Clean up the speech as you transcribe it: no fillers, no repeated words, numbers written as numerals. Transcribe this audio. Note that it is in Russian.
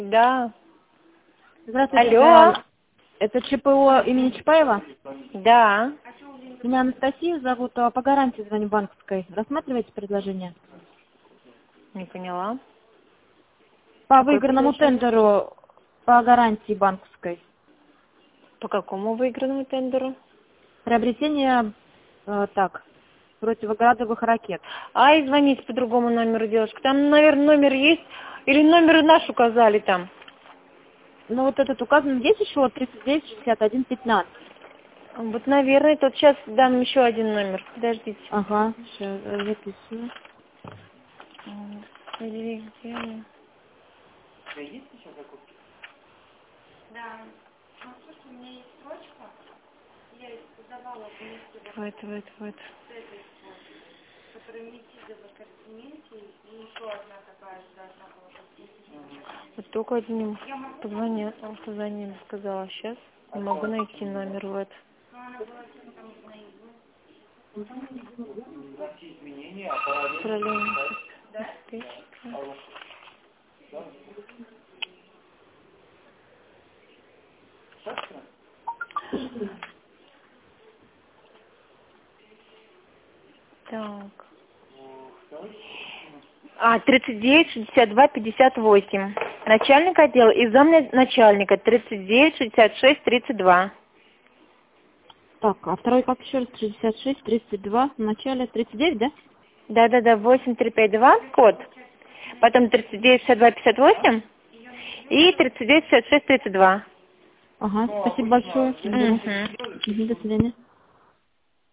Да. Здравствуйте. Алло. Это ЧПО имени Чапаева? Да. Меня Анастасия зовут, по гарантии звоню банковской. Рассматриваете предложение? Не поняла. По Какое выигранному предложение? тендеру по гарантии банковской. По какому выигранному тендеру? Приобретение, противоградовых ракет. Ай, звоните по другому номеру, девушка. Там, наверное, номер есть. Или номер наш указали там. Ну вот этот указан здесь еще 39 61 15. Вот, наверное, тут сейчас дам еще один номер. Подождите. Ага, сейчас записываю. Где? Вот. Вот только одним позвонили, сказала, сейчас не могу найти номер вот. Параллельно. Так. 39 62 58. Начальник отдела и замначальника 39 66 32. Так, а второй как еще раз? 66 32, в начале 39, да? Да, 8352 код. Потом 39 62 58 и 39 66 32. Ага, спасибо большое. Мгм. До свидания.